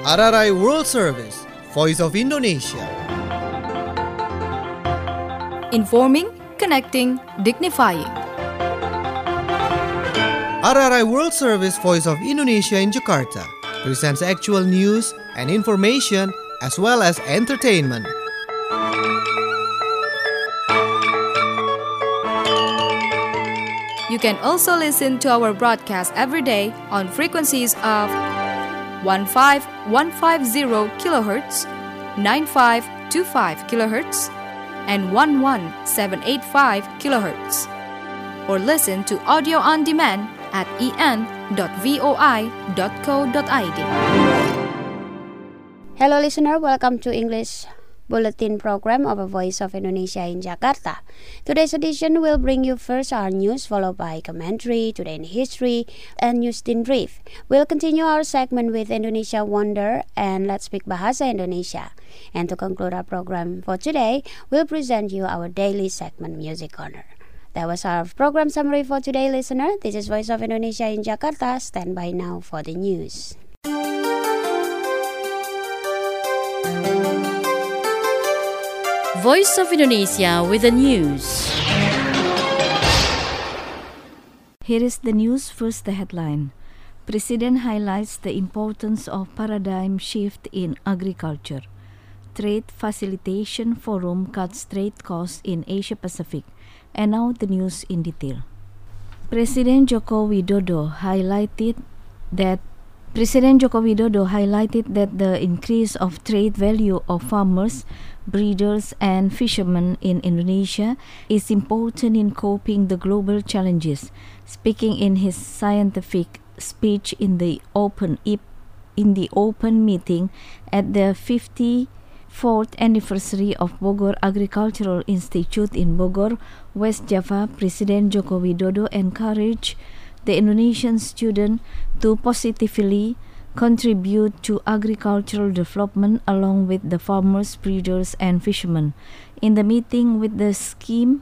RRI World Service, Voice of Indonesia. Informing, connecting, dignifying. RRI World Service, Voice of Indonesia in Jakarta presents actual news and information as well as entertainment. You can also listen to our broadcast every day on frequencies of 15150 kHz, 9525 kHz, and 11785 kHz. Or listen to audio on demand at en.voi.co.id. Hello listener, welcome to English Bulletin program of a Voice of Indonesia in Jakarta. Today's edition will bring you first our news, followed by commentary, today in history, and news in brief. We'll continue our segment with Indonesia Wonder and Let's Speak Bahasa Indonesia. And to conclude our program for today, we'll present you our daily segment Music Corner. That was our program summary for today, listener. This is Voice of Indonesia in Jakarta. Stand by now for the news. Voice of Indonesia with the news. Here is the news. First, the headline. President highlights the importance of paradigm shift in agriculture. Trade Facilitation Forum cuts trade costs in Asia Pacific. And now the news in detail. President Joko Widodo highlighted that the increase of trade value of farmers, breeders and fishermen in Indonesia is important in coping the global challenges. Speaking in his scientific speech in the open meeting at the 54th anniversary of Bogor Agricultural Institute in Bogor, West Java, President Joko Widodo encouraged the Indonesian students to positively contribute to agricultural development along with the farmers, breeders and fishermen. In the meeting with the theme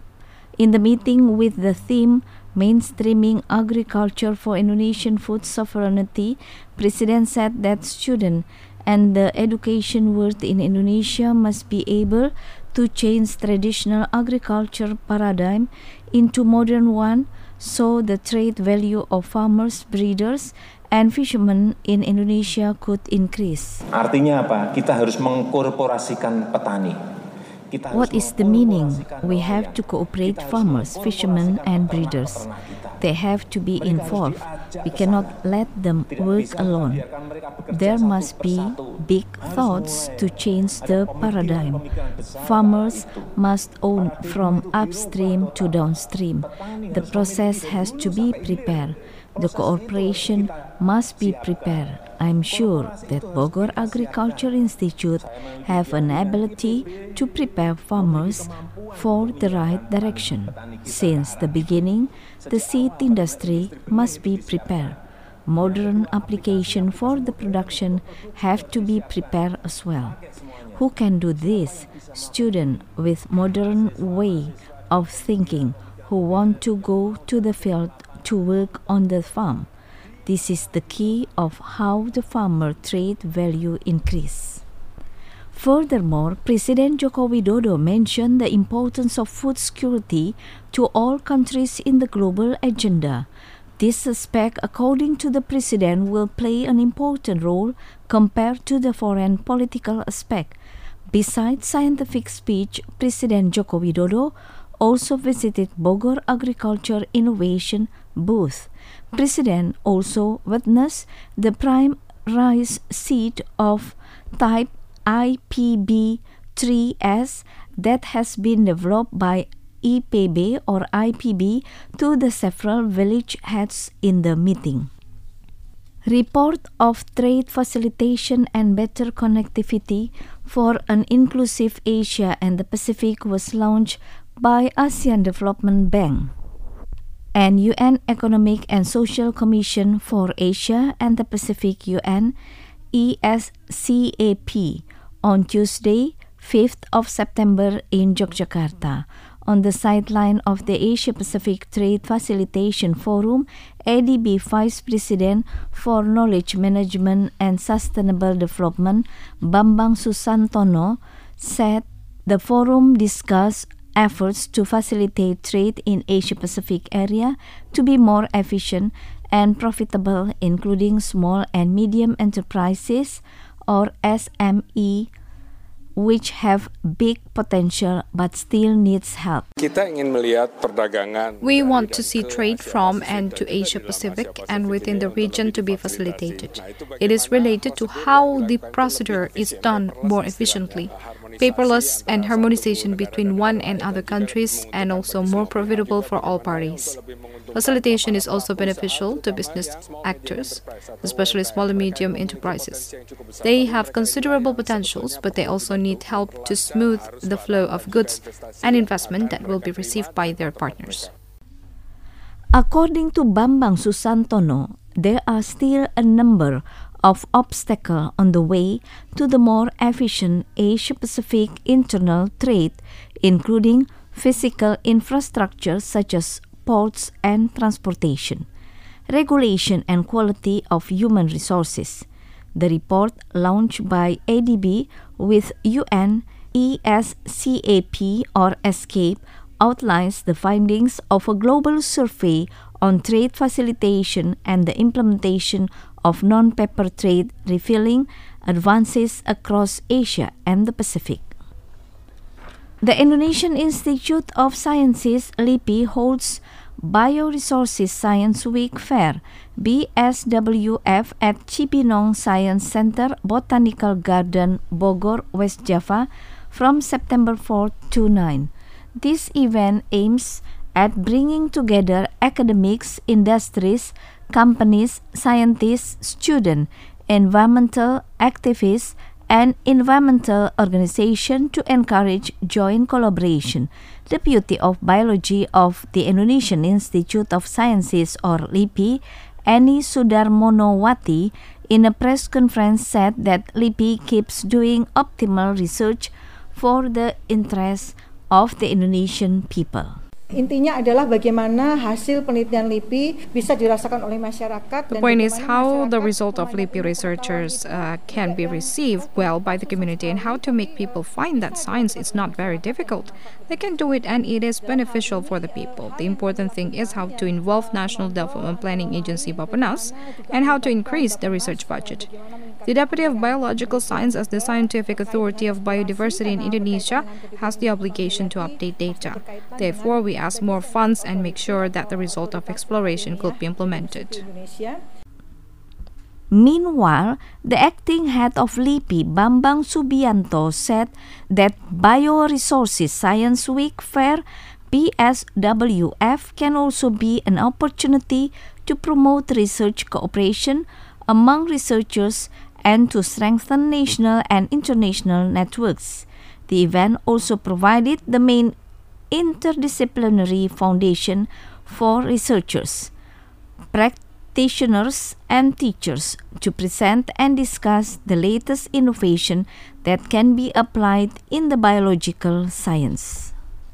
Mainstreaming Agriculture for Indonesian Food Sovereignty, President said that students and the education world in Indonesia must be able to change traditional agriculture paradigm into modern one, so the trade value of farmers, breeders and fishermen in Indonesia could increase. Artinya apa? Kita harus mengkorporasikan petani. What is the meaning? We have to cooperate farmers, fishermen and breeders. They have to be involved. We cannot let them work alone. There must be big thoughts to change the paradigm. Farmers must own from upstream to downstream. The process has to be prepared. The cooperation must be prepared. I am sure that Bogor Agriculture Institute have an ability to prepare farmers for the right direction. Since the beginning, the seed industry must be prepared. Modern application for the production have to be prepared as well. Who can do this? Students with modern way of thinking who want to go to the field to work on the farm. This is the key of how the farmer trade value increase. Furthermore, President Joko Widodo mentioned the importance of food security to all countries in the global agenda. This aspect, according to the President, will play an important role compared to the foreign political aspect. Besides scientific speech, President Joko Widodo also visited Bogor Agriculture Innovation booth. President also witnessed the prime rice seed of type IPB3S that has been developed by IPB or IPB to the several village heads in the meeting. Report of Trade Facilitation and Better Connectivity for an Inclusive Asia and the Pacific was launched by ASEAN Development Bank and UN Economic and Social Commission for Asia and the Pacific UN ESCAP on Tuesday, 5th of September in Yogyakarta. On the sideline of the Asia-Pacific Trade Facilitation Forum, ADB Vice President for Knowledge Management and Sustainable Development, Bambang Susantono, said the forum discussed efforts to facilitate trade in Asia-Pacific area to be more efficient and profitable, including small and medium enterprises or SME, which have big potential but still needs help. We want to see trade from and to Asia Pacific and within the region to be facilitated. It is related to how the procedure is done more efficiently, paperless and harmonization between one and other countries, and also more profitable for all parties. Facilitation is also beneficial to business actors, especially small and medium enterprises. They have considerable potentials, but they also need help to smooth the flow of goods and investment that will be received by their partners. According to Bambang Susantono, there are still a number of obstacles on the way to the more efficient Asia-Pacific internal trade, including physical infrastructure such as ports and transportation, regulation and quality of human resources. The report launched by ADB with UN ESCAP or ESCAPE outlines the findings of a global survey on trade facilitation and the implementation of non-paper trade, revealing advances across Asia and the Pacific. The Indonesian Institute of Sciences, LIPI, holds Bioresources Science Week Fair, BSWF, at Cibinong Science Center, Botanical Garden, Bogor, West Java, from September 4 to 9. This event aims at bringing together academics, industries, companies, scientists, students, environmental activists, and environmental organizations to encourage joint collaboration. Deputy of Biology of the Indonesian Institute of Sciences, or LIPI, Annie Sudarmonowati, in a press conference said that LIPI keeps doing optimal research for the interests of the Indonesian people. Intinya adalah bagaimana hasil penelitian LIPI bisa dirasakan oleh masyarakat. The point is how the result of LIPI researchers can be received well by the community, and how to make people find that science is not very difficult. They can do it and it is beneficial for the people. The important thing is how to involve National Development Planning Agency Bappenas and how to increase the research budget. The Deputy of Biological Science, as the scientific authority of biodiversity in Indonesia, has the obligation to update data. Therefore, we ask more funds and make sure that the result of exploration could be implemented. Meanwhile, the acting head of LIPI, Bambang Subianto, said that Bioresources Science Week Fair, BSWF, can also be an opportunity to promote research cooperation among researchers and to strengthen national and international networks. The event also provided the main interdisciplinary foundation for researchers, practitioners, and teachers to present and discuss the latest innovation that can be applied in the biological science.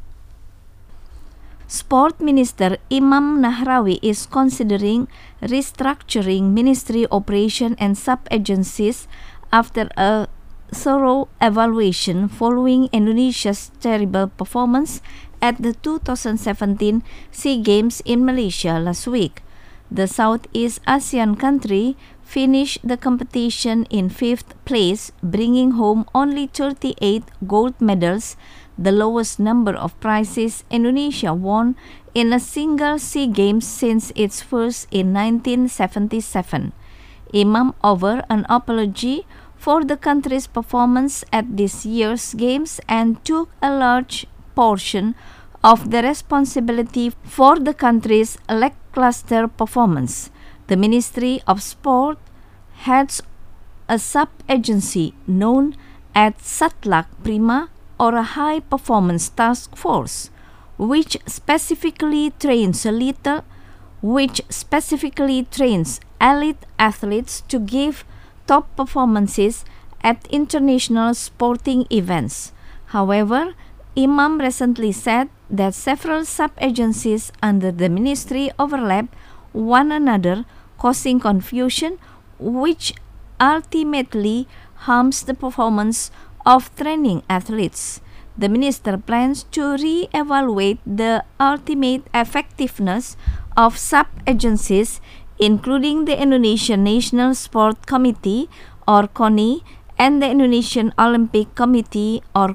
Sport Minister Imam Nahrawi is considering restructuring ministry operation and sub-agencies after a thorough evaluation following Indonesia's terrible performance at the 2017 SEA Games in Malaysia last week. The Southeast Asian country finished the competition in 5th place, bringing home only 38 gold medals, the lowest number of prizes Indonesia won in a single SEA Games since its first in 1977. Imam offered an apology for the country's performance at this year's Games and took a large portion of the responsibility for the country's lackluster performance. The Ministry of Sport heads a sub-agency known as Satlak Prima, or a high-performance task force, which specifically trains elite athletes to give top performances at international sporting events. However, Imam recently said that several sub-agencies under the ministry overlap one another, causing confusion, which ultimately harms the performance of training athletes. The minister plans to re-evaluate the ultimate effectiveness of sub-agencies, including the Indonesian National Sport Committee or KONI and the Indonesian Olympic Committee or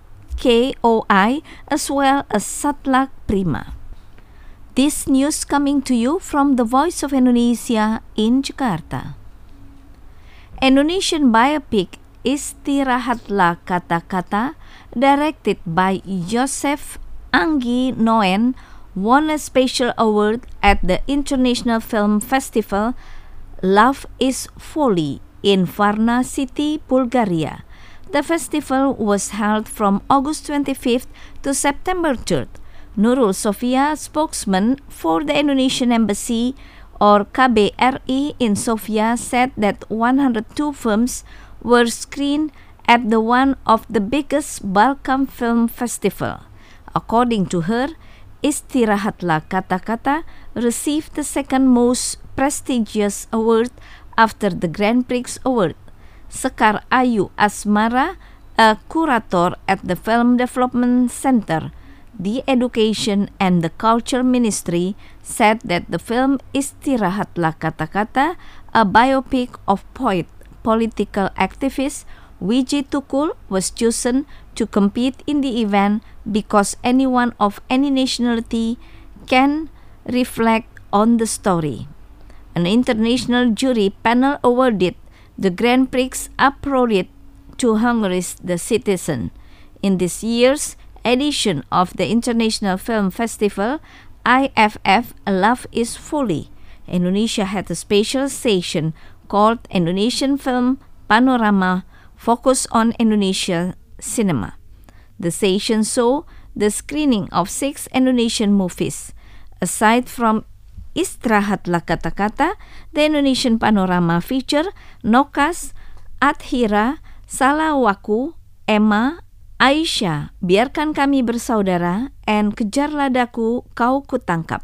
KOI, as well as Satlak Prima. This news coming to you from the Voice of Indonesia in Jakarta. Indonesian biopic Istirahatlah Kata-Kata, directed by Joseph Anggi Noen, won a special award at the International Film Festival Love is Folly in Varna City, Bulgaria. The festival was held from August 25th to September 3rd. Nurul Sofia, spokesman for the Indonesian Embassy or KBRI in Sofia, said that 102 films were screened at the one of the biggest Balkan film festival. According to her, Istirahatlah Kata-Kata received the second most prestigious award after the Grand Prix Award. Sekar Ayu Asmara, a curator at the Film Development Center, the Education and the Culture Ministry, said that the film Istirahatlah Kata-Kata, a biopic of poet, political activist Wiji Tukul, was chosen to compete in the event because anyone of any nationality can reflect on the story. An international jury panel awarded the Grand Prix appropriate to Hungary's The Citizen. In this year's edition of the International Film Festival, IFF Love is Folly, Indonesia had a special session called Indonesian Film Panorama, focused on Indonesia cinema. The session saw the screening of 6 Indonesian movies. Aside from Istirahatlah Kata-Kata, the Indonesian Panorama feature Nokas, Adhira, Salawaku, Emma, Aisyah, Biarkan Kami Bersaudara, and Kejarlah Daku Kau Kutangkap.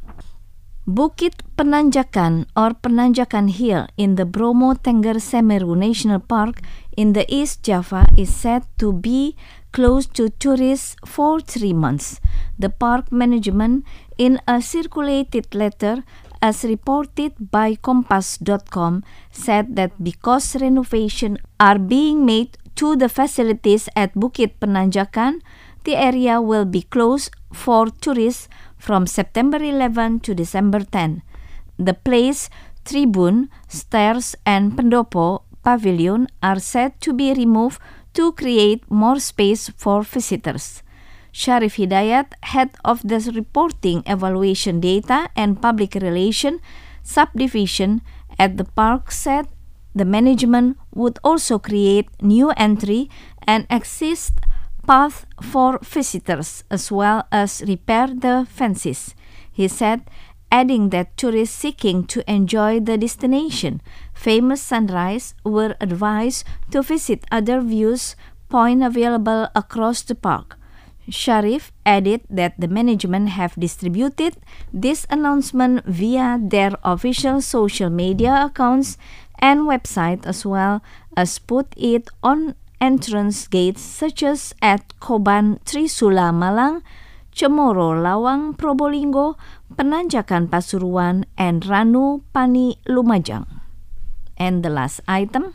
Bukit Penanjakan or Penanjakan Hill in the Bromo Tengger Semeru National Park in the East Java is said to be closed to tourists for 3 months. The park management, in a circulated letter as reported by Kompas.com, said that because renovations are being made to the facilities at Bukit Penanjakan, the area will be closed for tourists from September 11 to December 10. The place, tribune, stairs, and pendopo pavilion are said to be removed to create more space for visitors. Sharif Hidayat, head of the Reporting, Evaluation Data and Public Relation Subdivision at the park, said the management would also create new entry and exit path for visitors as well as repair the fences. He said, adding that tourists seeking to enjoy the destination famous sunrise were advised to visit other views points available across the park. Sharif added that the management have distributed this announcement via their official social media accounts and website, as well as put it on entrance gates such as at Koban Trisula Malang, Cemoro Lawang Probolinggo, Penanjakan Pasuruan, and Ranu Pani Lumajang. And the last item,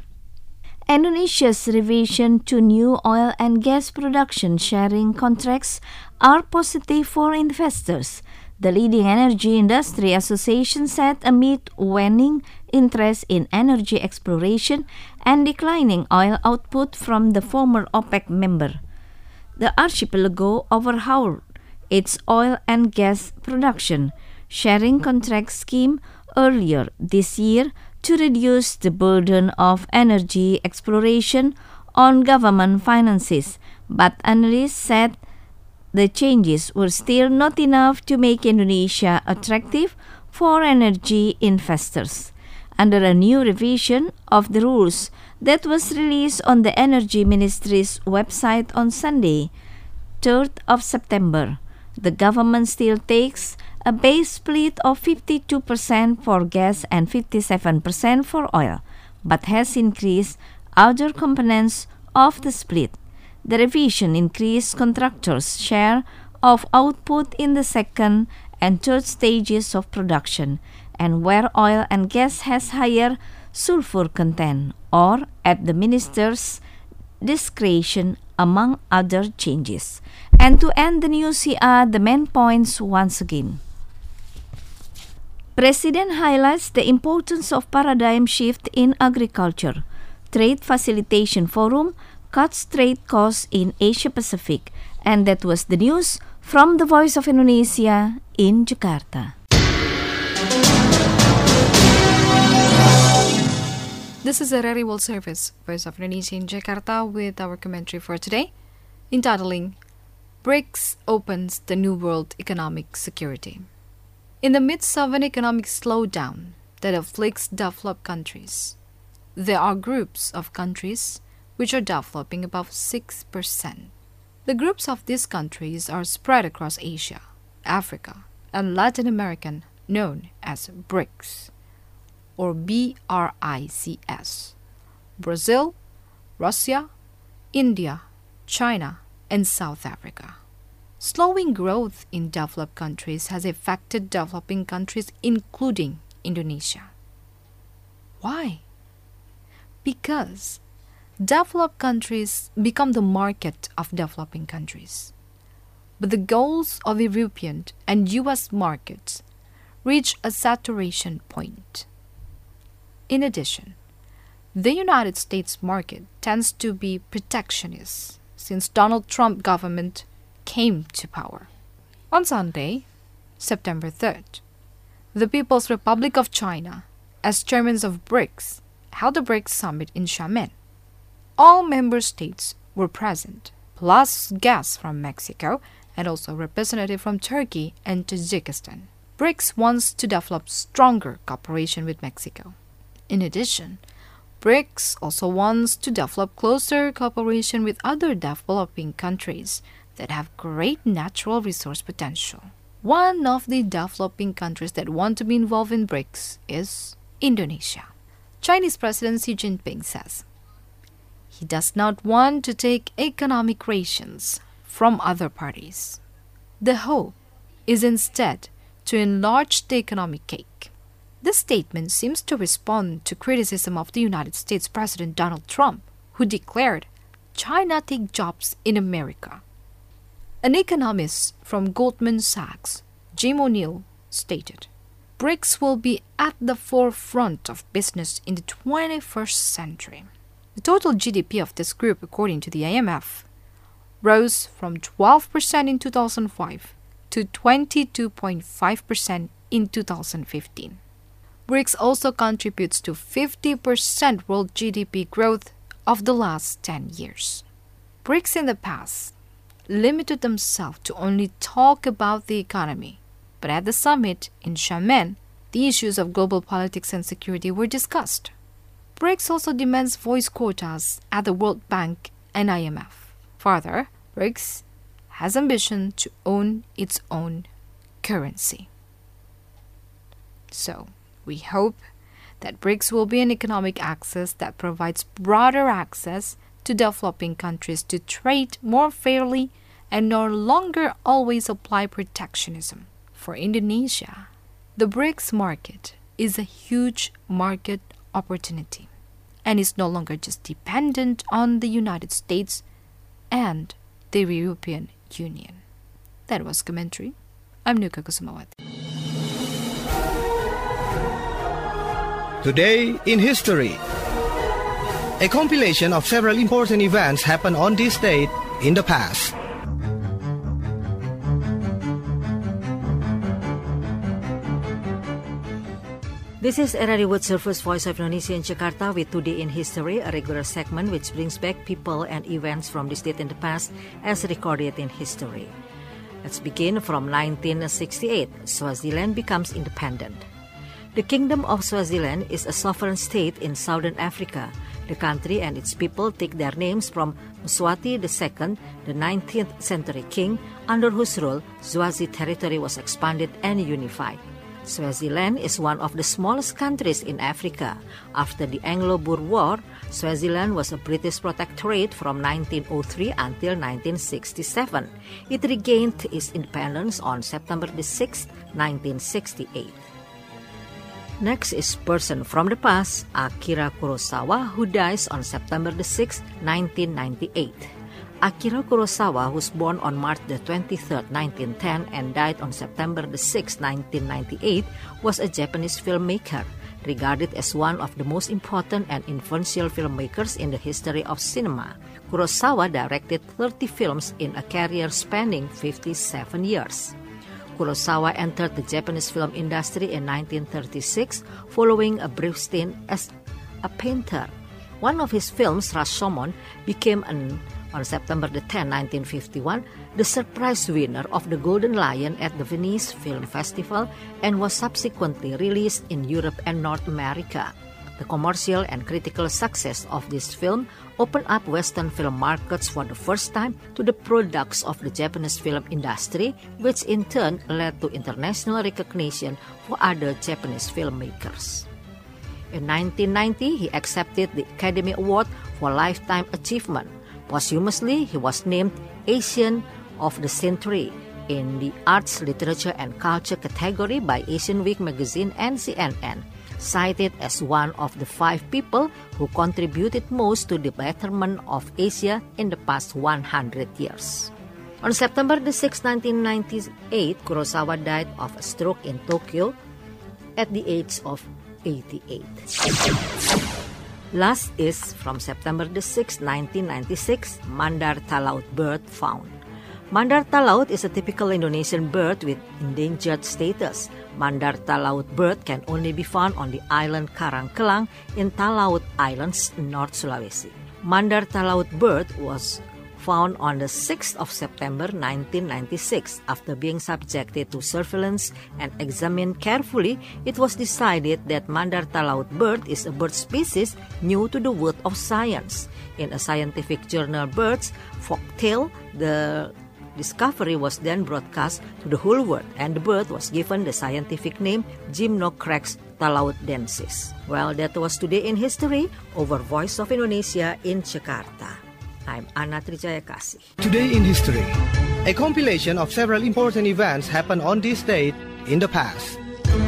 Indonesia's revision to new oil and gas production sharing contracts are positive for investors. The leading energy industry association said amid waning interest in energy exploration and declining oil output from the former OPEC member. The archipelago overhauled its oil and gas production sharing contract scheme earlier this year to reduce the burden of energy exploration on government finances, but analysts said the changes were still not enough to make Indonesia attractive for energy investors. Under a new revision of the rules that was released on the Energy Ministry's website on Sunday, 3rd of September, the government still takes a base split of 52% for gas and 57% for oil, but has increased other components of the split. The revision increased contractors' share of output in the second and third stages of production, and where oil and gas has higher sulfur content, or at the minister's discretion, among other changes. And to end the news, here are the main points once again. President highlights the importance of paradigm shift in agriculture. Trade Facilitation Forum cuts trade costs in Asia-Pacific. And that was the news from the Voice of Indonesia in Jakarta. This is RRI World Service, Voice of Indonesia in Jakarta, with our commentary for today, entitling BRICS Opens the New World Economic Security. In the midst of an economic slowdown that afflicts developed countries, there are groups of countries which are developing above 6%. The groups of these countries are spread across Asia, Africa, and Latin America, known as BRICS, or BRICS: Brazil, Russia, India, China, and South Africa. Slowing growth in developed countries has affected developing countries, including Indonesia. Why? Because developed countries become the market of developing countries. But the goals of European and US markets reach a saturation point. In addition, the United States market tends to be protectionist since Donald Trump government came to power. On Sunday, September 3rd, the People's Republic of China, as chairmen of BRICS, held a BRICS summit in Xiamen. All member states were present, plus guests from Mexico and also a representative from Turkey and Tajikistan. BRICS wants to develop stronger cooperation with Mexico. In addition, BRICS also wants to develop closer cooperation with other developing countries that have great natural resource potential. One of the developing countries that want to be involved in BRICS is Indonesia. Chinese President Xi Jinping says he does not want to take economic rations from other parties. The hope is instead to enlarge the economic cake. This statement seems to respond to criticism of the United States President Donald Trump, who declared China take jobs in America. An economist from Goldman Sachs, Jim O'Neill, stated, BRICS will be at the forefront of business in the 21st century. The total GDP of this group, according to the IMF, rose from 12% in 2005 to 22.5% in 2015. BRICS also contributes to 50% world GDP growth of the last 10 years. BRICS in the past limited themselves to only talk about the economy, but at the summit in Xiamen, the issues of global politics and security were discussed. BRICS also demands voice quotas at the World Bank and IMF. Further, BRICS has ambition to own its own currency. So, we hope that BRICS will be an economic access that provides broader access to developing countries to trade more fairly and no longer always apply protectionism. For Indonesia, the BRICS market is a huge market opportunity and is no longer just dependent on the United States and the European Union. That was commentary. I'm Nuka Kusumawati. Today in History. A compilation of several important events happened on this date in the past. This is RRI World Service Voice of Indonesia in Jakarta with Today in History, a regular segment which brings back people and events from this date in the past as recorded in history. Let's begin from 1968. Swaziland becomes independent. The Kingdom of Swaziland is a sovereign state in southern Africa, The country and its people take their names from Mswati II, the 19th century king, under whose rule Swazi territory was expanded and unified. Swaziland is one of the smallest countries in Africa. After the Anglo-Boer War, Swaziland was a British protectorate from 1903 until 1967. It regained its independence on September 6, 1968. Next is Person from the Past, Akira Kurosawa, who dies on September 6, 1998. Akira Kurosawa, who was born on March 23, 1910 and died on September 6, 1998, was a Japanese filmmaker, regarded as one of the most important and influential filmmakers in the history of cinema. Kurosawa directed 30 films in a career spanning 57 years. Kurosawa entered the Japanese film industry in 1936 following a brief stint as a painter. One of his films, Rashomon, became on September 10, 1951, the surprise winner of the Golden Lion at the Venice Film Festival and was subsequently released in Europe and North America. The commercial and critical success of this film opened up Western film markets for the first time to the products of the Japanese film industry, which in turn led to international recognition for other Japanese filmmakers. In 1990, he accepted the Academy Award for Lifetime Achievement. Posthumously, he was named Asian of the Century in the Arts, Literature and Culture category by Asian Week magazine and CNN, cited as one of the 5 people who contributed most to the betterment of Asia in the past 100 years. On September 6, 1998, Kurosawa died of a stroke in Tokyo at the age of 88. Last is from September 6, 1996, Mandar Talaut bird found. Mandar Talaut is a typical Indonesian bird with endangered status. Mandar Talaut bird can only be found on the island Karangkelang in Talaut Islands, North Sulawesi. Mandar Talaut bird was found on the 6th of September 1996. After being subjected to surveillance and examined carefully, it was decided that Mandar Talaut bird is a bird species new to the world of science. In a scientific journal, Birds Folktale, the discovery was then broadcast to the whole world, and the bird was given the scientific name Gymnocrax talaudensis. Well, that was Today in History over Voice of Indonesia in Jakarta. I'm Anna Trijayakasih. Today in History, a compilation of several important events happened on this date in the past.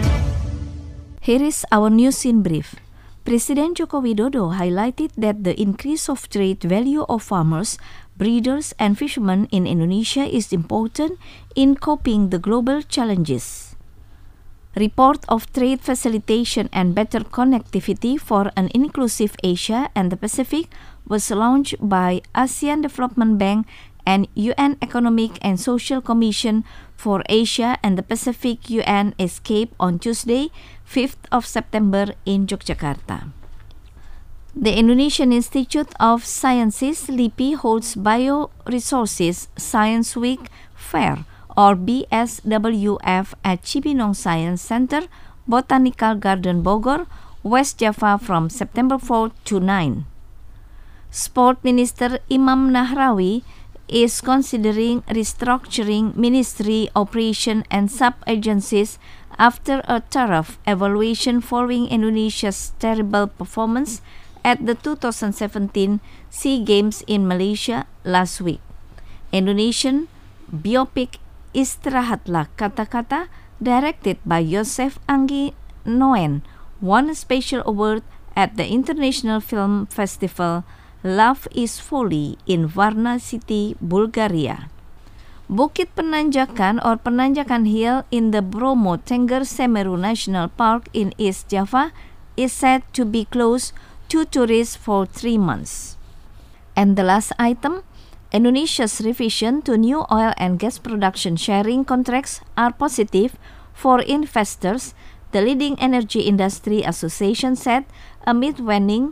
Here is our news in brief. President Joko Widodo highlighted that the increase of trade value of farmers, breeders, and fishermen in Indonesia is important in coping the global challenges. Report of Trade Facilitation and Better Connectivity for an Inclusive Asia and the Pacific was launched by ASEAN Development Bank and UN Economic and Social Commission for Asia and the Pacific UN ESCAPE on Tuesday, 5th of September in Yogyakarta. The Indonesian Institute of Sciences LIPI holds Bioresources Science Week Fair or BSWF at Cibinong Science Center, Botanical Garden Bogor, West Java from September 4 to 9. Sport Minister Imam Nahrawi is considering restructuring ministry operation and sub-agencies after a thorough evaluation following Indonesia's terrible performance at the 2017 SEA Games in Malaysia last week. Indonesian biopic Istirahatlah Kata-Kata, directed by Yosef Anggi Noen, won a special award at the International Film Festival Love is Folly in Varna City, Bulgaria. Bukit Penanjakan or Penanjakan Hill in the Bromo Tengger Semeru National Park in East Java is said to be closed to tourists for 3 months. And the last item, Indonesia's revision to new oil and gas production sharing contracts are positive for investors, the leading energy industry association said amid waning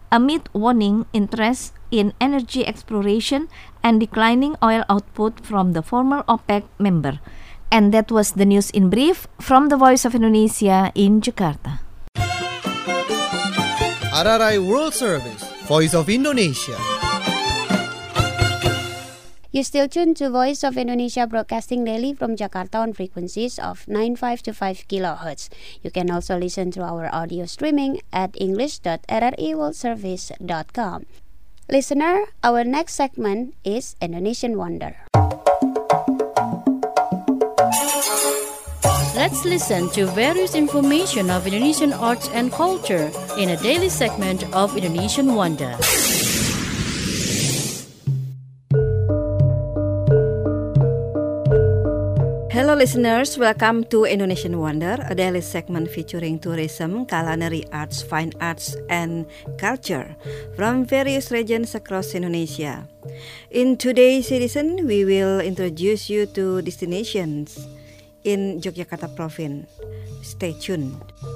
interest in energy exploration and declining oil output from the former OPEC member. And that was the news in brief from the Voice of Indonesia in Jakarta. RRI World Service, Voice of Indonesia. You still tuned to Voice of Indonesia broadcasting daily from Jakarta on frequencies of 9525 kHz. You can also listen to our audio streaming at english.rriworldservice.com. Listener, our next segment is Indonesian Wonder. Let's listen to various information of Indonesian arts and culture in a daily segment of Indonesian Wonder. Hello listeners, welcome to Indonesian Wonder, a daily segment featuring tourism, culinary arts, fine arts, and culture from various regions across Indonesia. In today's edition, we will introduce you to destinations in Yogyakarta Province. Stay tuned.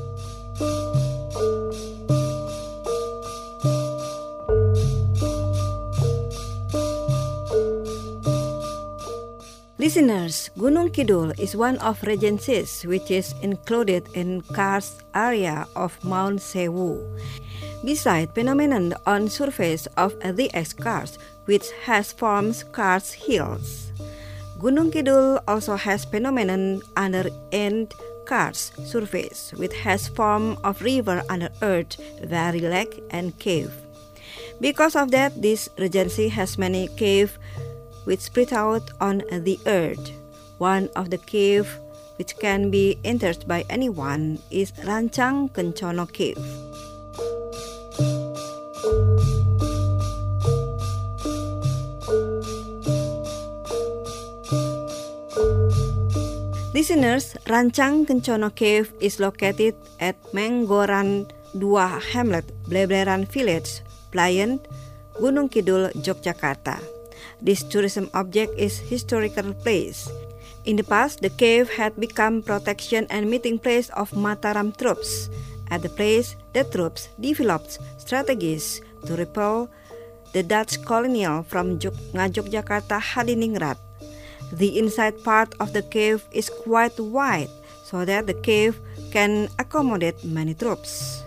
Listeners, Gunung Kidul is one of regencies which is included in karst area of Mount Sewu. Beside phenomenon on surface of the X-karst, which has formed karst hills, Gunung Kidul also has phenomenon under end karst surface, which has form of river under earth, vary lake and cave. Because of that, this regency has many cave which spread out on the earth. One of the cave which can be entered by anyone is Rancang Kencono Cave. Listeners, Rancang Kencono Cave is located at Menggoran 2 Hamlet, Bleberan Village, Playen, Gunung Kidul, Yogyakarta. This tourism object is historical place. In the past, the cave had become protection and meeting place of Mataram troops. At the place, the troops developed strategies to repel the Dutch colonial from Ngayogyakarta Hadiningrat. The inside part of the cave is quite wide, so that the cave can accommodate many troops.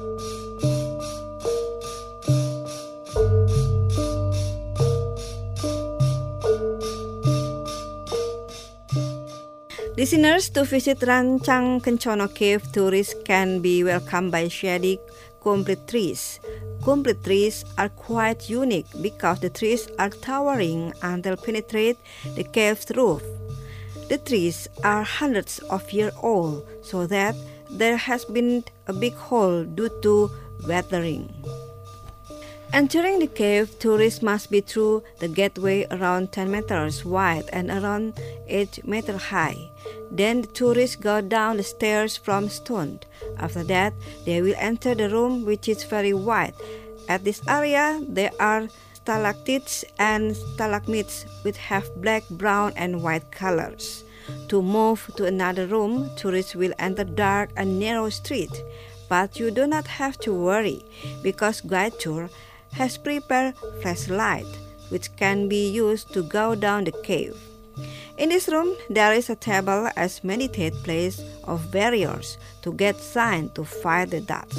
Listeners, to visit Rancang Kencono Cave, tourists can be welcomed by shady complete trees. Complete trees are quite unique because the trees are towering until penetrate the cave's roof. The trees are hundreds of years old, so that there has been a big hole due to weathering. Entering the cave, tourists must be through the gateway around 10 meters wide and around 8 meters high. Then the tourists go down the stairs from stone. After that, they will enter the room which is very wide. At this area, there are stalactites and stalagmites which have black, brown, and white colors. To move to another room, tourists will enter dark and narrow street. But you do not have to worry because guide tour has prepared flashlight which can be used to go down the cave. In this room, there is a table as meditate place of warriors to get sign to fight the Dutch.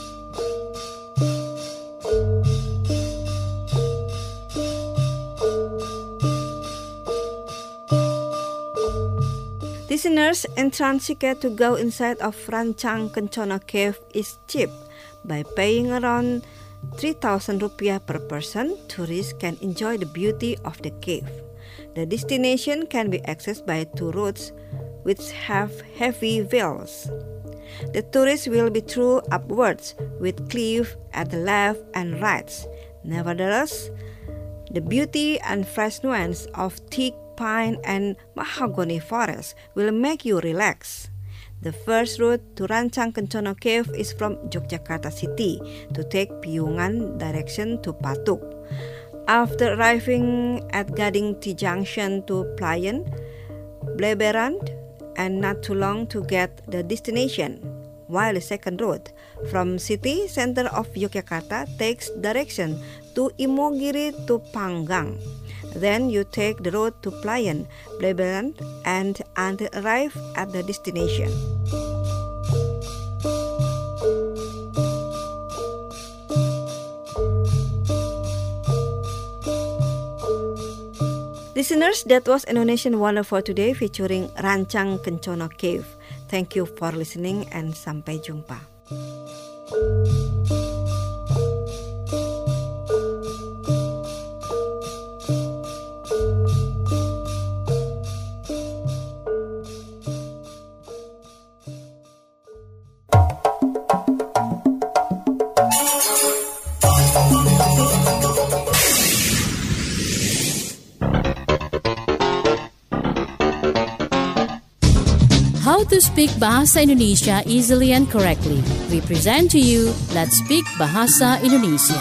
Listeners, entrance ticket to go inside of Rancang Kencono Cave is cheap. By paying around 3,000 rupiah per person, tourists can enjoy the beauty of the cave. The destination can be accessed by two routes which have heavy veils. The tourists will be through upwards with cliff at the left and right. Nevertheless, the beauty and fresh nuance of thick pine and mahogany forest will make you relax. The first route to Rancang Kencono Cave is from Yogyakarta City to take Piungan direction to Patuk. After arriving at Gading T Junction to Playen, Bleberan, and not too long to get the destination. While the second route from city center of Yogyakarta takes direction to Imogiri to Panggang. Then you take the road to Playen, Bleberan, and until arrive at the destination. Listeners, that was Indonesian Wonder for today featuring Rancang Kencono Cave. Thank you for listening and sampai jumpa. How to speak Bahasa Indonesia easily and correctly. We present to you Let's Speak Bahasa Indonesia.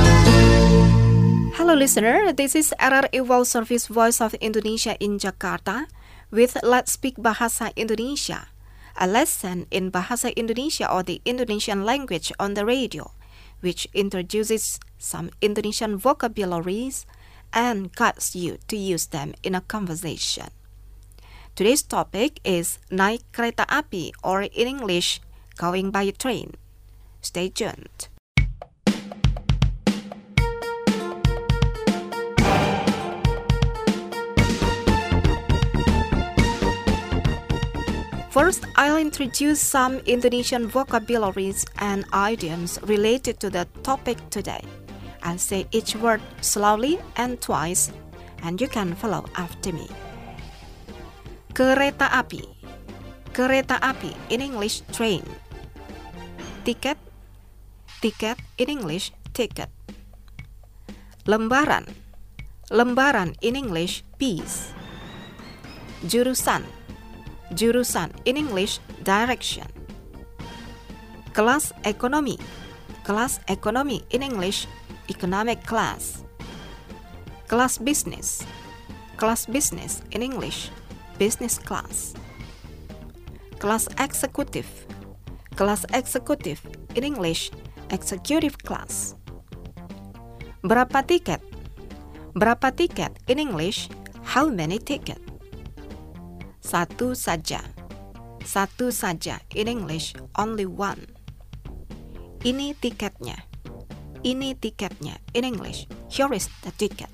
Hello listener, this is RRI World Service Voice of Indonesia in Jakarta with Let's Speak Bahasa Indonesia, a lesson in Bahasa Indonesia or the Indonesian language on the radio, which introduces some Indonesian vocabularies and guides you to use them in a conversation. Today's topic is naik kereta api, or in English, going by train. Stay tuned. First, I'll introduce some Indonesian vocabularies and idioms related to the topic today. I'll say each word slowly and twice, and you can follow after me. Kereta api. Kereta api, in English, train. Tiket. Tiket, in English, ticket. Lembaran. Lembaran, in English, piece. Jurusan. Jurusan, in English, direction. Kelas ekonomi. Kelas ekonomi, in English, economic class. Kelas bisnis. Kelas bisnis, in English, business class. Kelas eksekutif. Kelas eksekutif, in English, executive class. Berapa tiket? Berapa tiket, in English, how many ticket? Satu saja. Satu saja, in English, only one. Ini tiketnya. Ini tiketnya, in English, here is the ticket.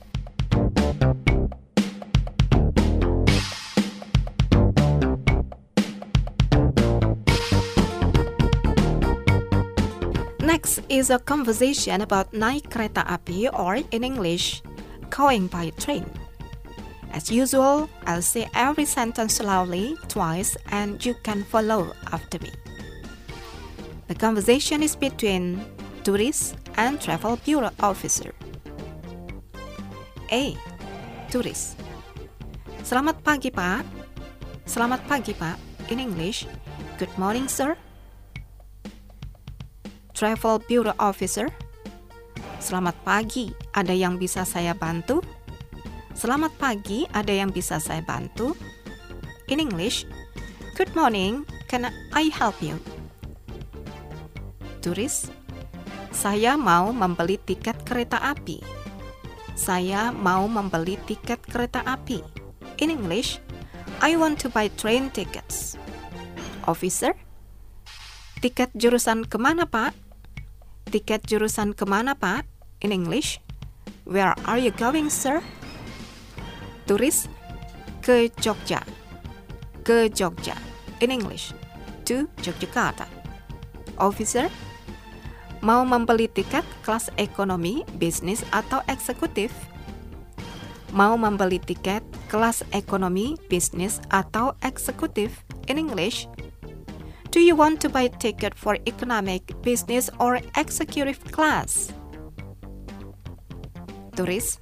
Next is a conversation about naik kereta api, or in English, going by train. As usual, I'll say every sentence slowly, twice, and you can follow after me. The conversation is between tourist and travel bureau officer. A. Tourist. Selamat pagi, Pak. Selamat pagi, Pak. In English, good morning, sir. Travel Bureau Officer. Selamat pagi, ada yang bisa saya bantu? Selamat pagi, ada yang bisa saya bantu? In English, good morning, can I help you? Turis, saya mau membeli tiket kereta api. Saya mau membeli tiket kereta api. In English, I want to buy train tickets. Officer, tiket jurusan kemana, Pak? Tiket jurusan kemana, Pak? In English, where are you going, sir? Turis, ke Jogja. Ke Jogja. In English, to Yogyakarta. Officer, mau membeli tiket kelas ekonomi, bisnis, atau eksekutif? Mau membeli tiket kelas ekonomi, bisnis, atau eksekutif? In English, do you want to buy a ticket for economic, business, or executive class? Turis,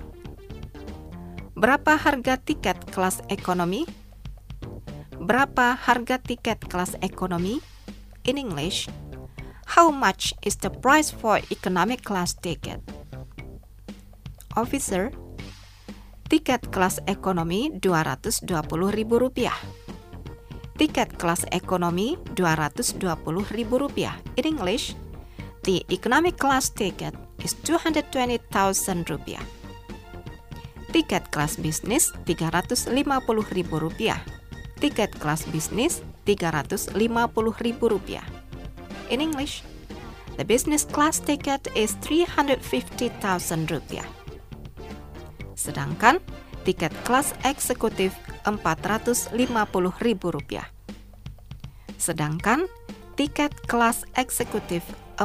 berapa harga tiket kelas ekonomi? Berapa harga tiket kelas ekonomi? In English, how much is the price for economic class ticket? Officer, tiket kelas ekonomi Rp220.000. Tiket kelas ekonomi Rp220.000. In English, the economic class ticket is Rp220,000. Tiket kelas bisnis Rp350.000. Tiket kelas bisnis Rp350.000. In English, the business class ticket is Rp350,000. Sedangkan tiket kelas eksekutif Rp450.000. Sedangkan tiket kelas eksekutif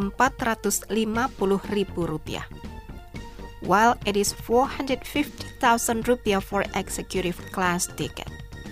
Rp450.000, while it is Rp450,000 for executive class ticket.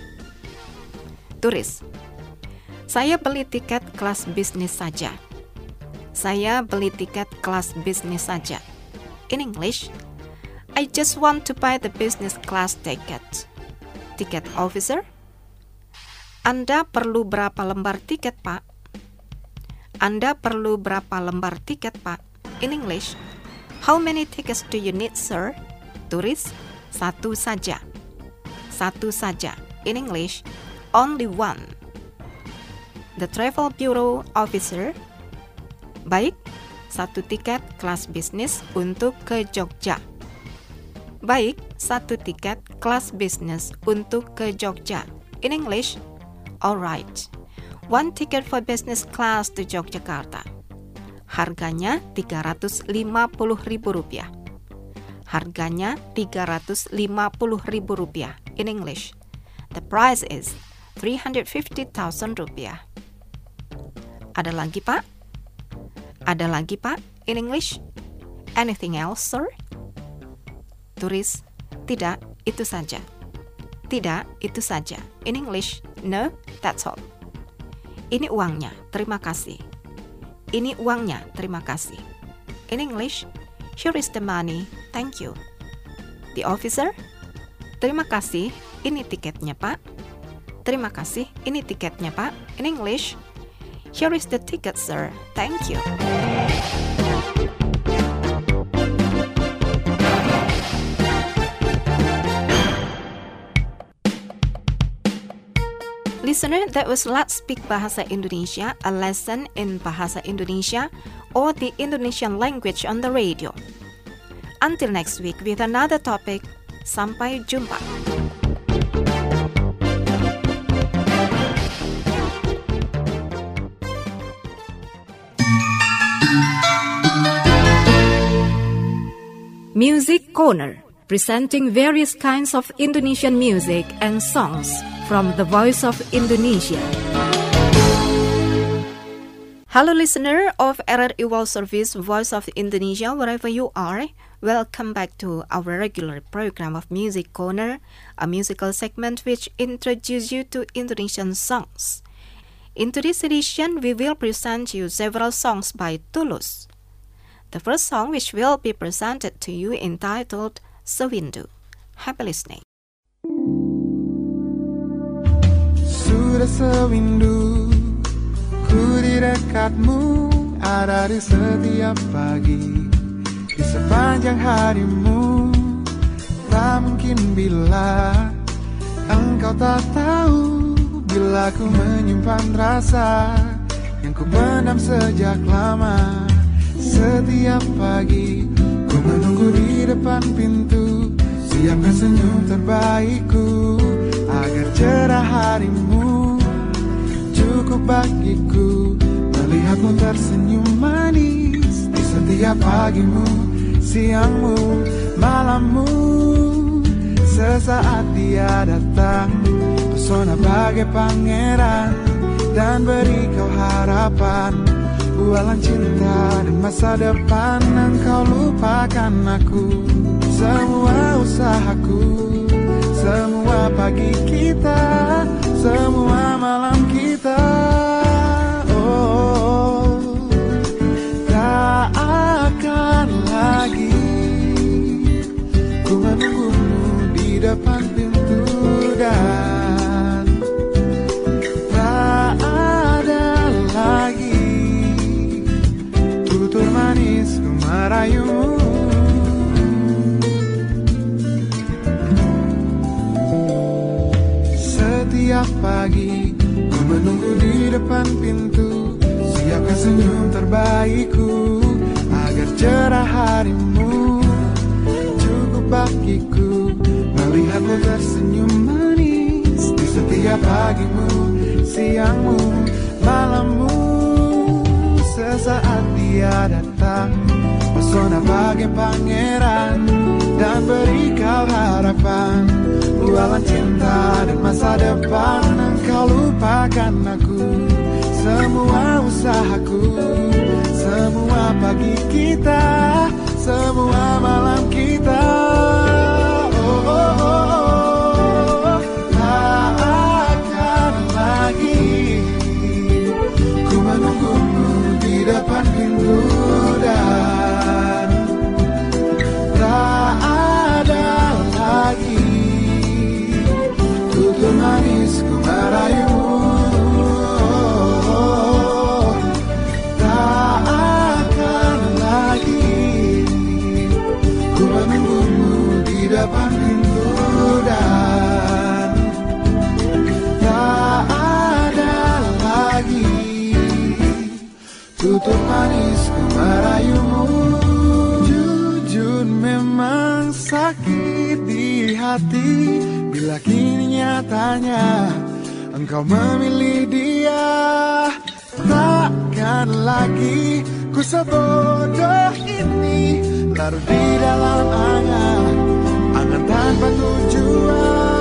Turis, saya beli tiket kelas bisnis saja. Saya beli tiket kelas bisnis saja. In English, I just want to buy the business class ticket. Ticket officer, Anda perlu berapa lembar tiket, Pak? Anda perlu berapa lembar tiket, Pak? In English, how many tickets do you need, sir? Turis, satu saja. Satu saja. In English, only one. The travel bureau officer, baik, satu tiket kelas bisnis untuk ke Jogja. Baik, satu tiket kelas bisnis untuk ke Jogja. In English, alright. One ticket for business class to Yogyakarta. Harganya Rp350.000. Harganya Rp350.000. In English, the price is Rp350,000. Ada lagi, Pak? Ada lagi, Pak? In English, anything else, sir? Turis, tidak, itu saja. Tidak, itu saja. In English, no, that's all. Ini uangnya, terima kasih. Ini uangnya, terima kasih. In English, here is the money, thank you. The officer, terima kasih, ini tiketnya, Pak. Terima kasih, ini tiketnya, Pak. In English, here is the ticket, sir, thank you. Listener, that was Let's Speak Bahasa Indonesia, a lesson in Bahasa Indonesia or the Indonesian language on the radio. Until next week with another topic, sampai jumpa. Music Corner, presenting various kinds of Indonesian music and songs from the Voice of Indonesia. Hello listener of RRI World Service Voice of Indonesia, wherever you are, welcome back to our regular program of Music Corner, a musical segment which introduces you to Indonesian songs. In today's edition, we will present you several songs by Tulus. The first song which will be presented to you entitled Sewindu. Happy listening. Sudah sewindu ku di dekatmu, ada di setiap pagi, di sepanjang harimu. Tak mungkin bila engkau tak tahu, bila ku menyimpan rasa yang ku pendam sejak lama. Setiap pagi ku menunggu di depan pintu, siapkan senyum terbaikku agar cerah harimu. Cukup bagiku melihatmu tersenyum manis di setiap pagimu, siangmu, malammu. Sesaat dia datang, pesona bagai pangeran, dan beri kau harapan, bualan cinta dan masa depan. Engkau lupakan aku, semua usahaku, semua pagi kita, semua malam kita. Oh, tak akan lagi ku menunggumu di depan pintu, dan tak ada lagi tutur manis ku merayumu. Setiap pagi ku menunggu di depan pintu, siapkan senyum terbaikku agar cerah harimu. Cukup bagiku melihatmu tersenyum manis di setiap pagimu, siangmu, malammu. Sesaat dia datang, Pesona bagai pangeran dan beri kau harapan, bualan cinta dan masa depan. Engkau lupakan aku, semua usahaku, semua pagi kita, semua malam kita. Oh, oh, oh, tak akan lagi ku menunggumu di depan pintu, dan tak ada lagi tutur manis ku merayumu. Tak akan lagi ku menunggumu di depan pintu, dan tak ada lagi tutur manis ku merayumu. Jujur memang sakit di hati bila kini nyatanya engkau memilih dia. Takkan lagi ku sebodoh ini, larut di dalam angan tanpa tujuan.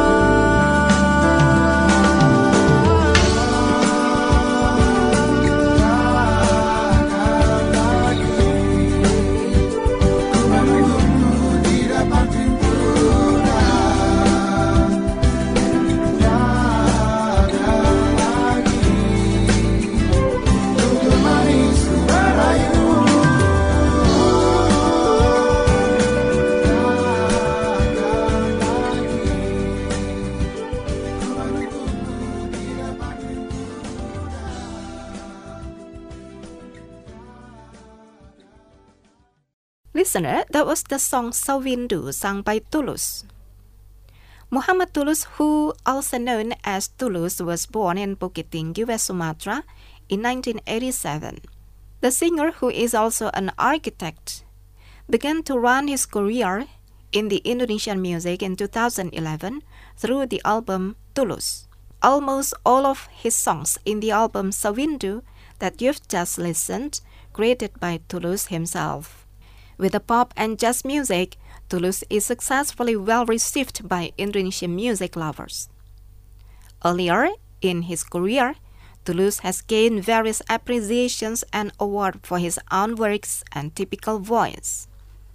Listener, that was the song Sawindu sung by Tulus. Muhammad Tulus, who also known as Tulus, was born in Bukit Tinggi, West Sumatra in 1987. The singer, who is also an architect, began to run his career in the Indonesian music in 2011 through the album Tulus. Almost all of his songs in the album Sawindu that you've just listened, created by Tulus himself. With the pop and jazz music, Tulus is successfully well received by Indonesian music lovers. Earlier in his career, Tulus has gained various appreciations and awards for his own works and typical voice.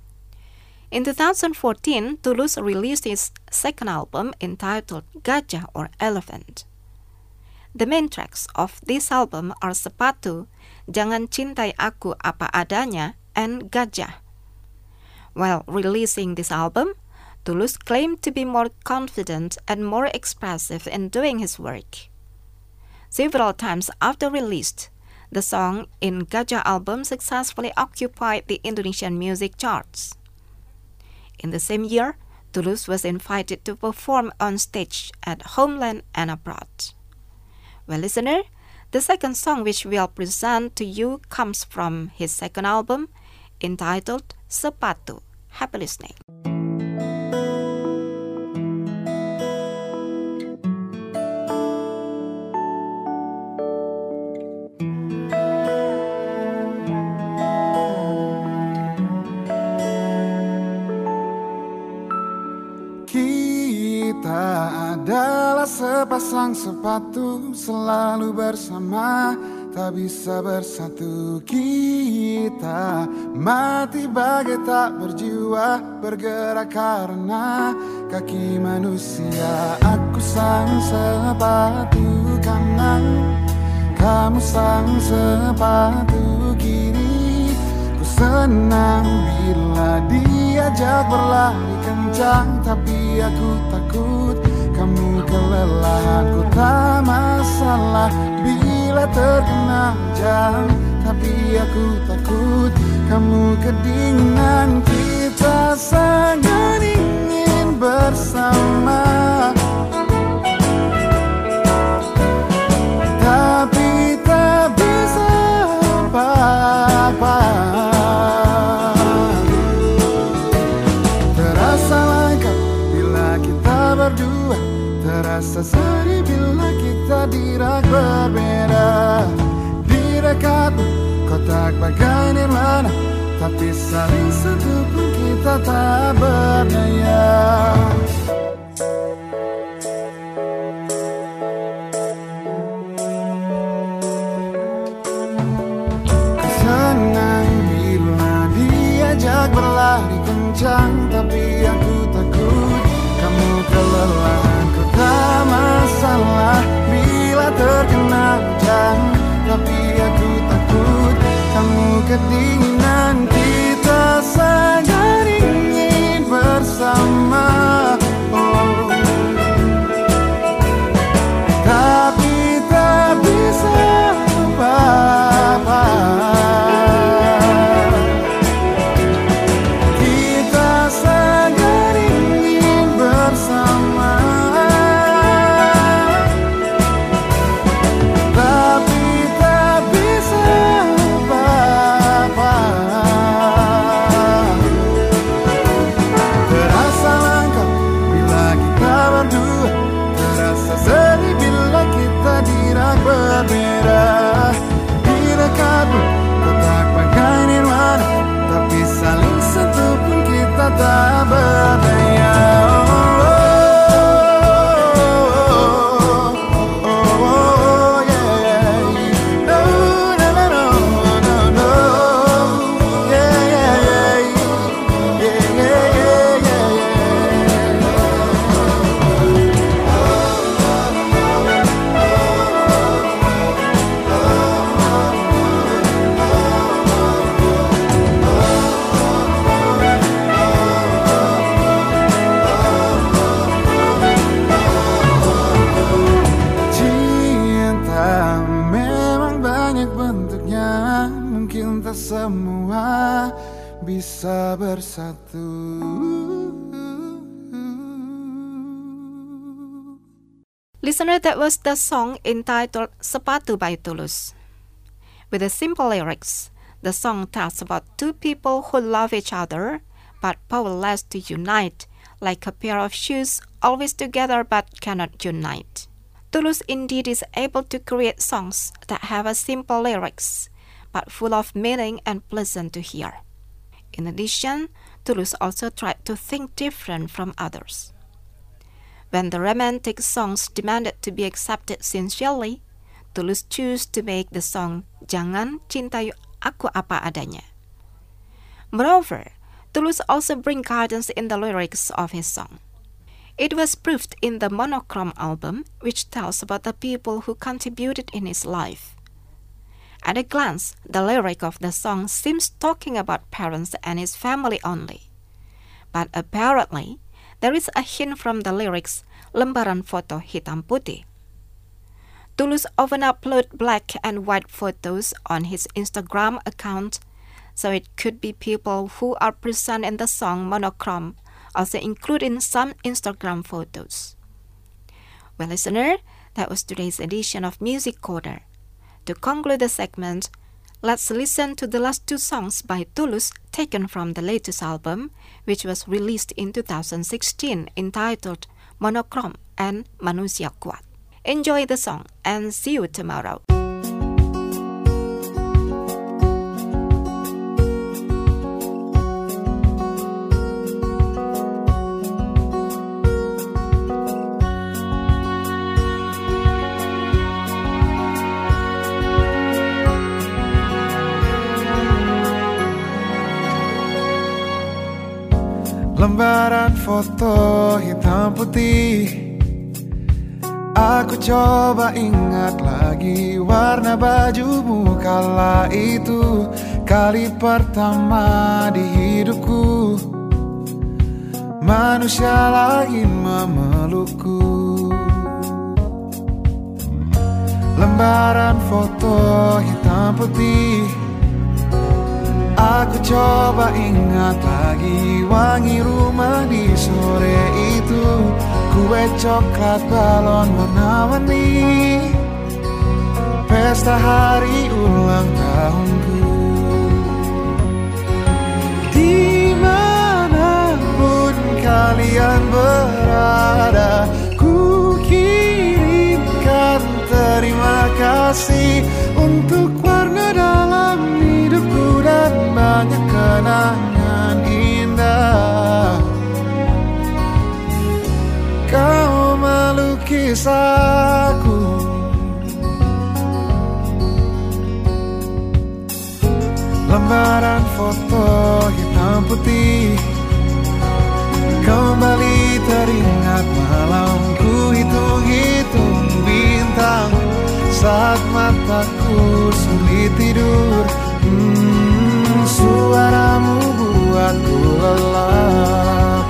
In 2014, Tulus released his second album entitled Gajah or Elephant. The main tracks of this album are Sepatu, Jangan Cintai Aku Apa Adanya, and Gajah. While releasing this album, Tulus claimed to be more confident and more expressive in doing his work. Several times after release, the song in Gajah album successfully occupied the Indonesian music charts. In the same year, Tulus was invited to perform on stage at homeland and abroad. Well, listener, the second song which we'll present to you comes from his second album, entitled Sepatu. Happy listening. Kita adalah sepasang sepatu, selalu bersama, tak bisa bersatu. Kita mati bagai tak berjiwa, bergerak karena kaki manusia. Aku sang sepatu kanan, kamu sang sepatu kiri. Ku senang bila diajak berlari kencang, tapi aku takut kamu kelelahan. Ku tak masalah bila terkena jam, tapi aku takut kamu kedinginan. Kita sangat ingin bersama, tapi tak bisa apa-apa. Terasa lengkap bila kita berdua, terasa sedih bila kita dirak berbeda. Di dekatmu kotak bagai nirwana, tapi saling sentuh pun kita tak berdaya. Kesenang bila diajak berlari kencang, tapi aku takut kamu kelelahan. Ku tak masalah bila terkena hujan, tapi aku takut kamu kedinginan. Kita sangat ingin bersama, oh, tapi tak bisa apa-apa. Kita sangat ingin bersama, tapi tak bisa apa-apa. Terasa langka bila kita berdua, terasa sedih bila kita dirak berbeda. Di dekatmu kotak bagai nirwana, tapi saling sentuh pun kita tak berdaya. Cinta memang banyak bentuknya, mungkin tak semua bisa bersatu. Listener, that was the song entitled Sepatu by Tulus. With the simple lyrics, the song tells about two people who love each other but powerless to unite, like a pair of shoes always together but cannot unite. Tulus indeed is able to create songs that have a simple lyrics but full of meaning and pleasant to hear. In addition, Tulus also tried to think different from others. When the romantic songs demanded to be accepted sincerely, Tulus chose to make the song Jangan Cintai Aku Apa Adanya. Moreover, Tulus also brings guidance in the lyrics of his song. It was proved in the Monochrome album, which tells about the people who contributed in his life. At a glance, the lyric of the song seems talking about parents and his family only. But apparently, there is a hint from the lyrics Lembaran Foto Hitam Putih. Tulus often upload black and white photos on his Instagram account, so it could be people who are present in the song Monochrome also include in some Instagram photos. Well, listener, that was today's edition of Music Corner. To conclude the segment, let's listen to the last two songs by Tulus taken from the latest album, which was released in 2016, entitled Monochrome and Manusia Kuat. Enjoy the song and see you tomorrow. Lembaran foto hitam putih, aku coba ingat lagi warna bajumu kala itu. Kali pertama di hidupku, manusia lain memelukku. Lembaran foto hitam putih, aku coba ingat lagi wangi rumah di sore itu. Kue coklat balon warna-warni, pesta hari ulang tahunku. Dimanapun kalian berada, ku kirimkan terima kasih untuk warna dalam hidupku dan banyak kenangan indah. Kau melukis aku, lembaran foto hitam putih. Kembali teringat malamku hitung-hitung bintang saat mataku sulit tidur. Suaramu buatku lelap.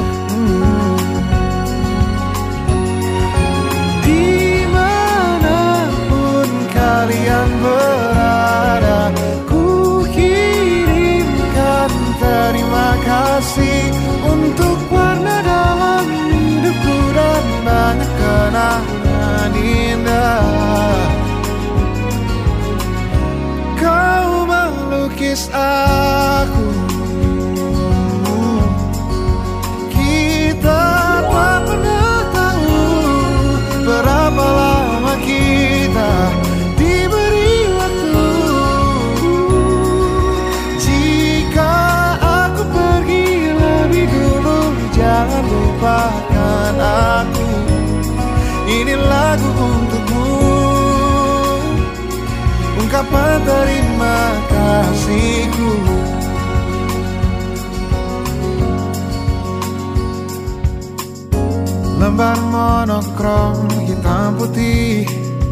Dimanapun kalian berada, ku kirimkan terima kasih untuk warna dalam hidupku dan banyak kenangan indah. Kau melukis aku, kita tak pernah tahu berapa lama kita diberi waktu. Jika aku pergi lebih dulu, jangan lupakan aku. Ini lagu untukmu, ungkapan terima kasihku. Lembar monokrom hitam putih,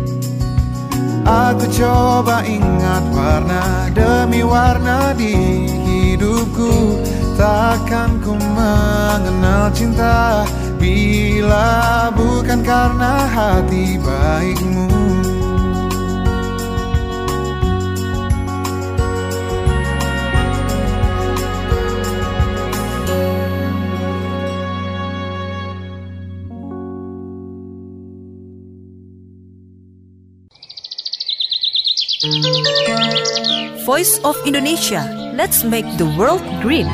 aku coba ingat warna demi warna di hidupku. Takkan ku mengenal cinta bila bukan karena hati baikmu. Voice of Indonesia. Let's make the world green.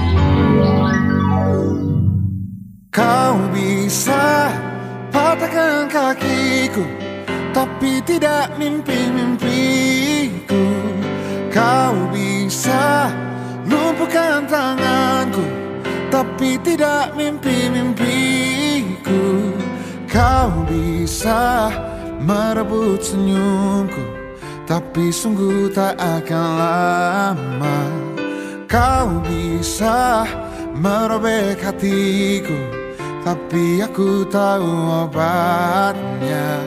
Kau bisa patahkan kakiku, tapi tidak mimpi-mimpiku. Kau bisa lumpuhkan tanganku, tapi tidak mimpi-mimpiku. Kau bisa merebut senyumku, tapi sungguh tak akan lama. Kau bisa merobek hatiku, tapi aku tahu obatnya.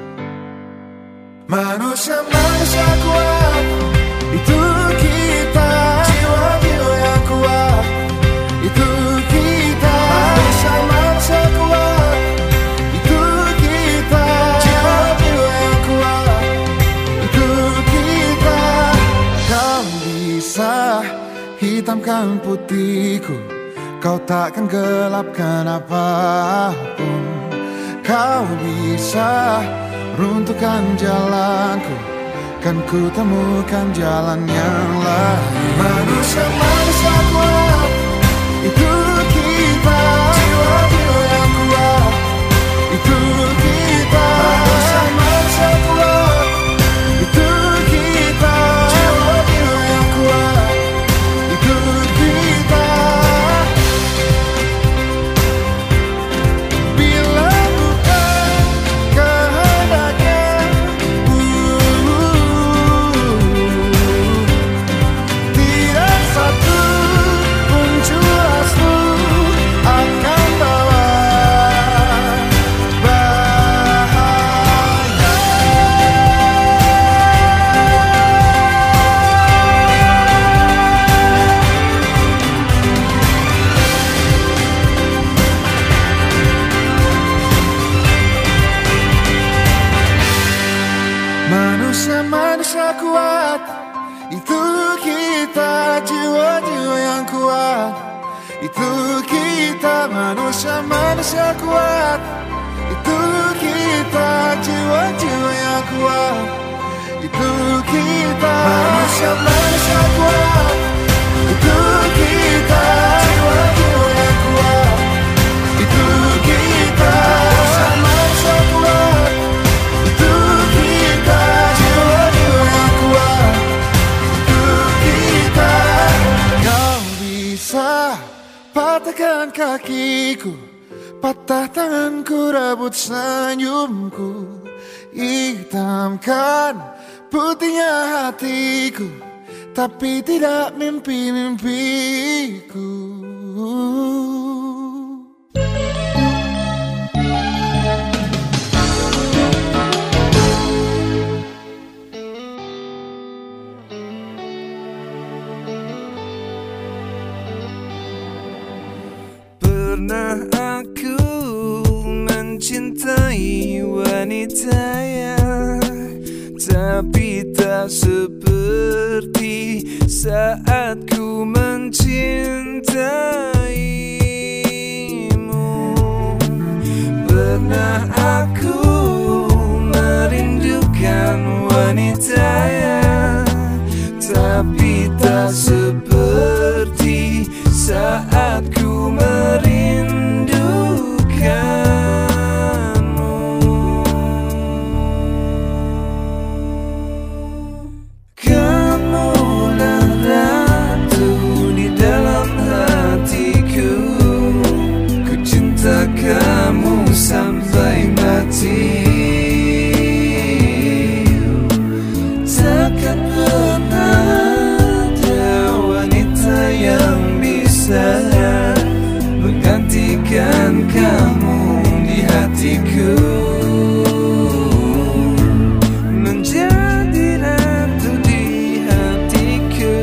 Manusia-manusia kuat, itu kita. Jiwa-jiwa yang kuat, itu kita. Manusia-manusia kuat, itu kita. Jiwa-jiwa yang kuat, itu kita. Kau bisa hitamkan putihku, kau takkan gelapkan apapun. Kau bisa runtuhkan jalanku, kan ku temukan jalan yang lain. Manusia-manusia kuat, itu kita. Jiwa-jiwa yang kuat, itu kita. Manusia-manusia kuat, itu kita. Jiwa-jiwa yang kuat, itu kita. Bila bukan kehendaknya, tidak satu pun jelasmu akan bawa bahaya. Manusia-manusia kuat, itu kita. Jiwa-jiwa yang kuat, itu kita. Manusia-manusia kuat, itu kita. Jiwa-jiwa yang kuat, itu kita. Manusia-manusia kuat, itu kita. Jiwa-jiwa yang kuat, itu kita. Manusia-manusia kuat, itu kita. Jiwa-jiwa yang kuat, itu kita. Kau kakiku, patah tanganku, rebut senyumku, hitamkan putihnya hatiku, tapi tidak mimpi-mimpiku. Pernah aku mencintai wanita yang tapi tak seperti saat ku mencintaimu. Pernah aku merindukan wanita yang tapi tak seperti saat ku merindukanmu. Kamulah ratu di dalam hatiku, ku cinta kamu sampai mati. Takkan pernah ada wanita yang bisa menggantikan kamu di hatiku, menjadi ratu di hatiku.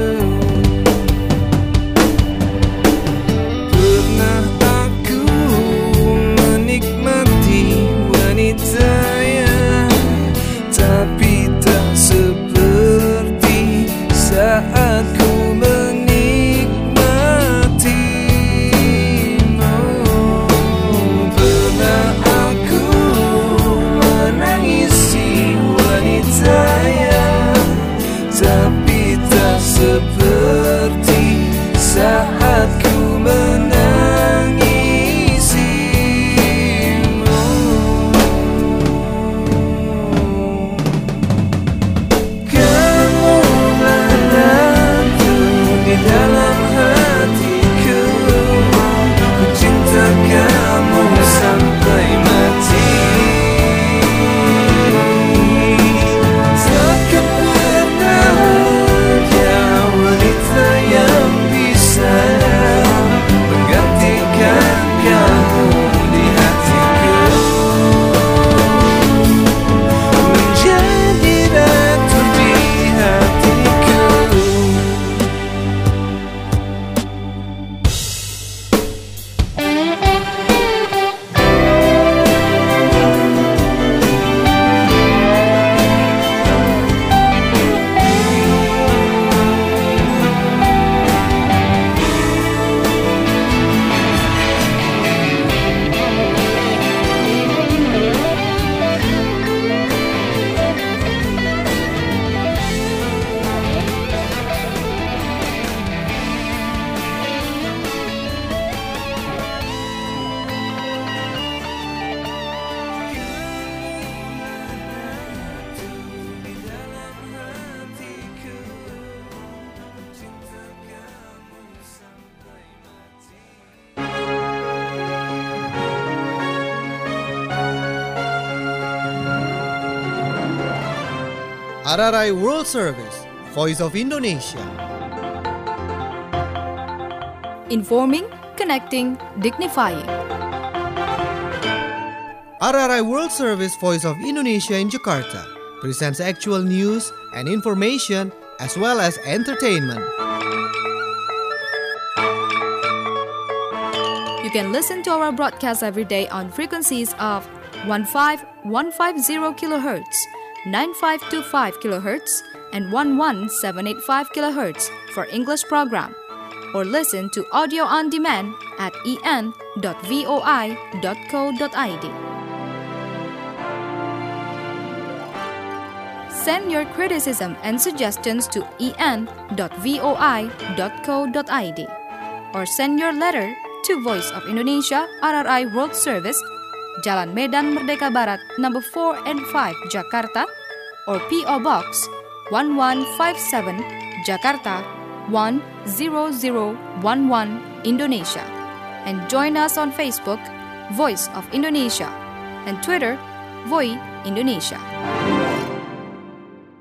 Pernah aku menikmati wanita yang tapi tak seperti saat ku seperti saat ku menangisimu. Kamulah ratu di dalam hatiku, ku cinta kamu sampai mati. Takkan pernah yang bisa menggantikan kamu di hatiku, menjadi ratu di hatiku. RRI World Service, Voice of Indonesia. Informing, connecting, dignifying. RRI World Service, Voice of Indonesia in Jakarta presents actual news and information as well as entertainment. You can listen to our broadcast every day on frequencies of 15150 kHz, 9525 kHz, and 11785 kHz for English program, or listen to audio on demand at en.voi.co.id. Send your criticism and suggestions to en.voi.co.id, or send your letter to Voice of Indonesia, RRI World Service, Jalan Medan Merdeka Barat, number 4 and 5, Jakarta, or P.O. Box 1157, Jakarta 10011, Indonesia. and join us on Facebook, Voice of Indonesia, and Twitter, Voi Indonesia.